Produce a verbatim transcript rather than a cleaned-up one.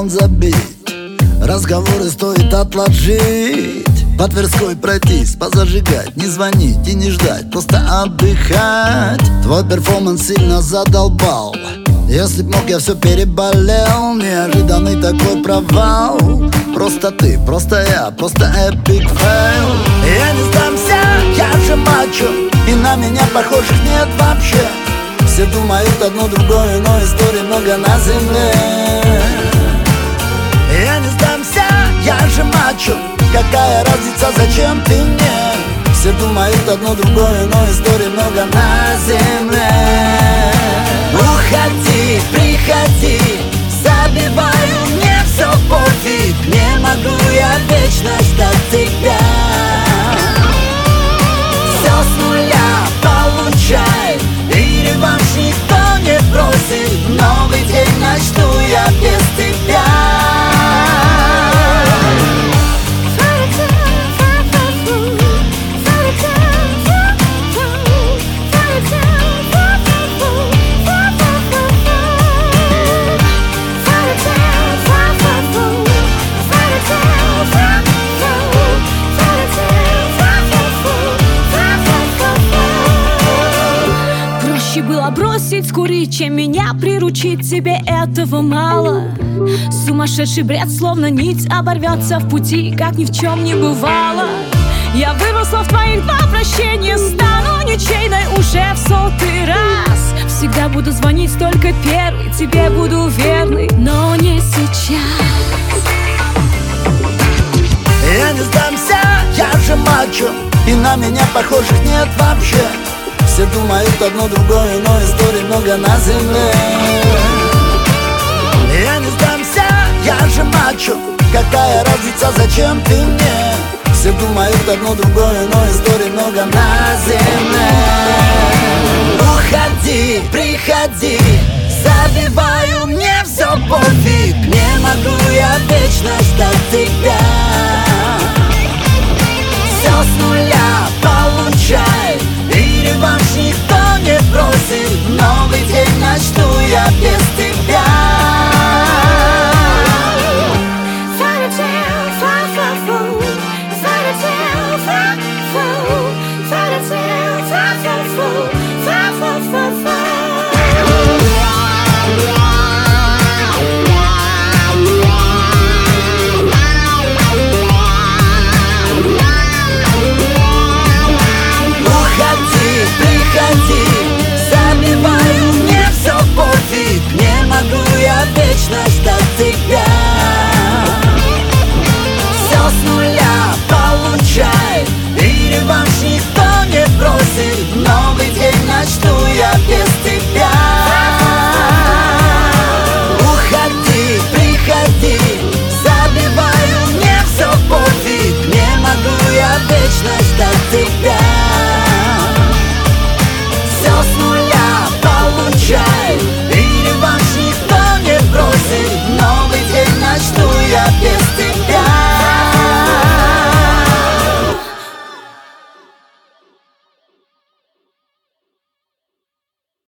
телефон забить, разговоры стоит отложить. По Тверской пройтись, позажигать, не звонить и не ждать, просто отдыхать. Твой перформанс сильно задолбал. Если б мог, я все переболел. Неожиданный такой провал. Просто ты, просто я, просто эпик фейл. Я не сдамся, я же мачо, и на меня похожих нет вообще. Все думают одно другое, но историй много на земле. Я не сдамся, я же мачо, какая разница, зачем ты мне? Все думают одно другое, но историй много на земле. Уходи, приходи, забиваю, мне все пофиг. Не могу я вечно ждать тебя. Все с нуля получай, и реванш никто не просит. Новый день начну я без тебя. Было бросить курить, чем меня приручить, тебе этого мало. Сумасшедший бред, словно нить, оборвется в пути, как ни в чем не бывало. Я выросла в твоих попрощениях, стану ничейной уже в сотый раз. Всегда буду звонить только первый, тебе буду верный, но не сейчас. Я не сдамся, я же мачо, и на меня похожих нет вообще. Все думают одно другое, но историй много на земле. Я не сдамся, я же мачо, какая разница, зачем ты мне? Все думают одно другое, но историй много на земле. Уходи, приходи, забиваю, мне все пофиг. Не могу я вечно ждать тебя. Все с нуля получай, и реванш никто не просит. Новый день начну я без тебя. Забиваю, мне все пофиг. Не могу я вечно ждать тебя. Все с нуля получай, и реванш никто не просит. Новый день начну я без тебя.